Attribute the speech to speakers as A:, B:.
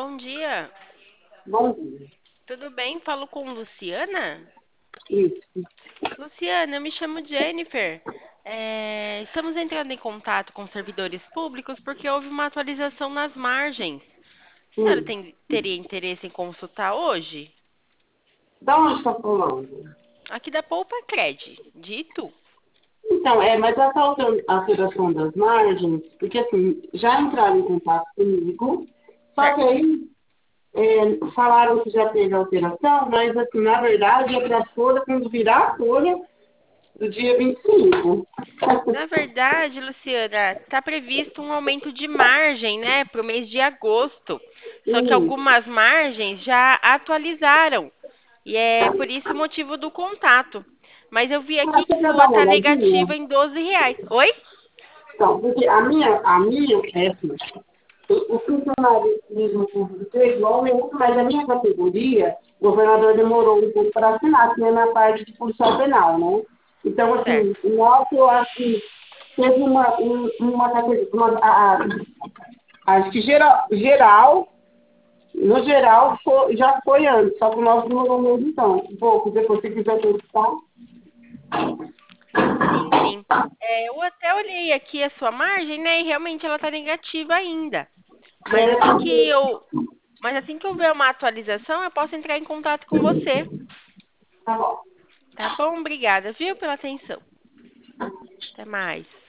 A: bom dia.
B: Bom dia.
A: Tudo bem? Falo com Luciana?
B: Isso.
A: Luciana, eu me chamo Jennifer. Estamos entrando em contato com servidores públicos porque houve uma atualização nas margens. A senhora
B: Hum.
A: teria interesse em consultar hoje?
B: Da onde está falando?
A: Aqui da Poupa Cred, de Itu.
B: Então, mas essa alteração das margens, porque assim, já entraram em contato comigo, só que
A: Certo.
B: aí falaram que já teve alteração, mas assim, na verdade é para a folha, quando virar a folha do dia 25.
A: Na verdade, Luciana, está previsto um aumento de margem, né, para o mês de agosto. Só que
B: Isso.
A: algumas margens já atualizaram. E é por isso o motivo do contato. Mas eu vi
B: Ah,
A: aqui
B: você
A: que
B: quer
A: sua
B: dar uma
A: está
B: olhadinha?
A: negativa em R$ 12. Oi?
B: Então, porque a minha é assim, o funcionalismo público é igual, mas a minha categoria, o governador demorou um pouco para assinar, que nem na parte de policial penal, né? Então, assim,
A: Certo.
B: nossa, eu acho que teve uma categoria, acho que no geral, já foi antes, só que o nosso demorou mesmo então, um pouco, depois se quiser testar.
A: Sim, sim. Eu até olhei aqui a sua margem, né? E realmente ela está negativa ainda. Mas
B: É,
A: assim que eu, mas assim que houver uma atualização, eu posso entrar em contato com você.
B: tá bom.
A: Tá bom? Obrigada, viu, pela atenção. Até mais.